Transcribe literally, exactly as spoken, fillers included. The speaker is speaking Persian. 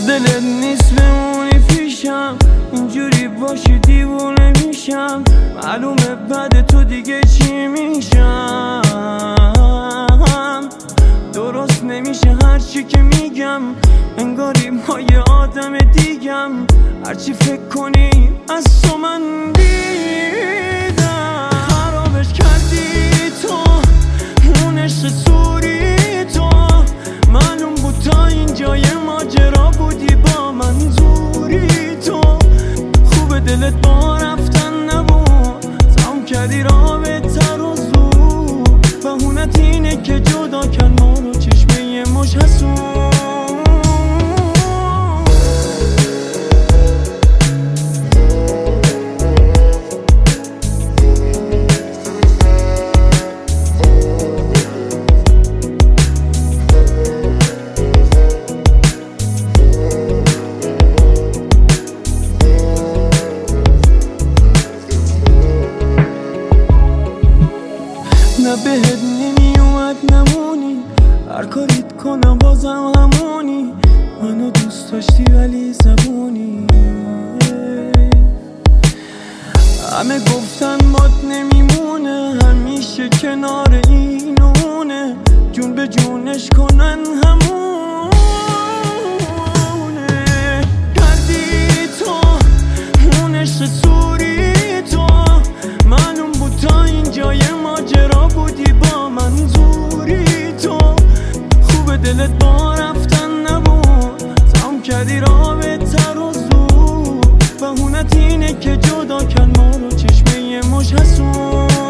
دلت نیست بمونی پیشم، اینجوری باشی دیوونه میشم. معلومه بعد تو دیگه چی میشم. درست نمیشه هرچی که میگم، انگاری ما یه آدم دیگم. هرچی فکر کنی از تو من دیدم. خرابش کردی تو، اون عشق سوری تو. معلوم بود تا اینجای ماجرا بودی با منظوری تو. خوب دلت با رفتن نبود، تمام کردی رابطه رو زود. بهونت اینه که جدا کن ما رو چشمه یه مش حسود. نه بهت نمیومد نمونی، هر کاریت کنم بازم همونی. منو دوست داشتی ولی زبونی. همه گفتن مات نمیمونه، همیشه کنار اینونه. جون به جونش کنن همونه. کردی تو اون عشق سوری تو. معلوم بود تا اینجای ماجرا بودی با منظوری تو. خوب دلت با رفتن نبود، تمام کردی رابطه رو زود. بهونت اینه که جدا کن ما رو چشمه یه مش حسود.